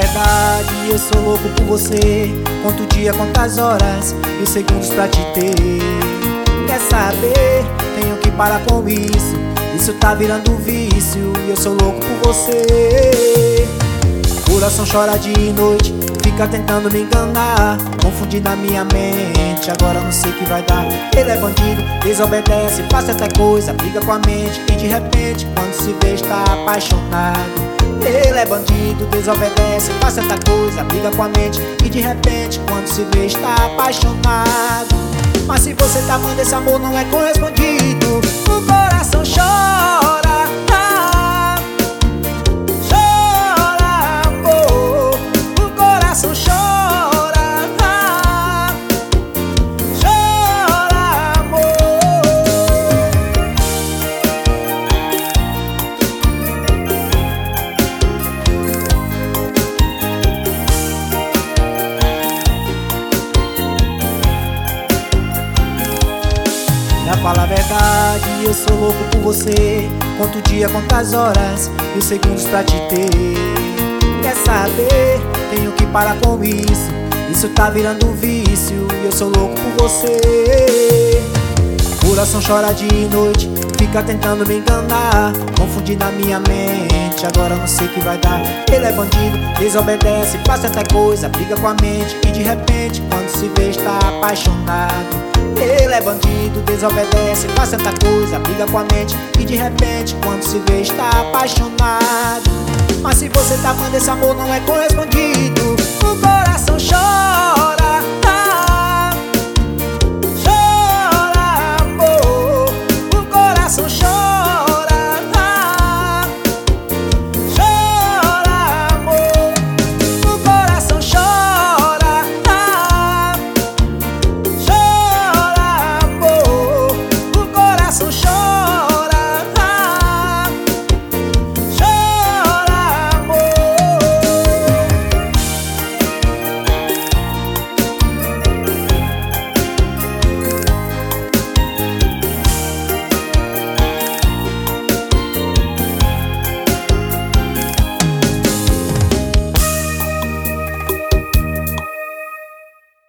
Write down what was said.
verdade, eu sou louco por você. Conto o dia, conto as horas e os segundos pra te ter. Quer saber? Tenho que parar com isso. Isso tá virando um vício e eu sou louco por você. Coração chora de noite, fica tentando me enganar, confundir na minha mente, agora não sei o que vai dar. Ele é bandido, desobedece, faz até coisa, briga com a mente e de repente, quando se vê, está apaixonado. Ele é bandido, desobedece, faz tanta coisa, briga com a mente e de repente, quando se vê, está apaixonado. Mas se você tá amando, esse amor não é correspondido. O coração chora, chora, amor. O coração chora, chora, amor. Pra falar a verdade, eu sou louco por você. Conto o dia, conto as horas e os segundos pra te ter. Quer saber? Tenho que parar com isso. Isso tá virando um vício e eu sou louco por você. Coração chora de noite, fica tentando me enganar, confundir na minha mente, agora não sei o que vai dar. Ele é bandido, desobedece, faz até coisa, briga com a mente e de repente, quando se vê, está apaixonado. Ele é bandido, desobedece, faz tanta coisa, briga com a mente e de repente, quando se vê, está apaixonado. Mas se você tá amando, esse amor não é correspondido. O coração chora.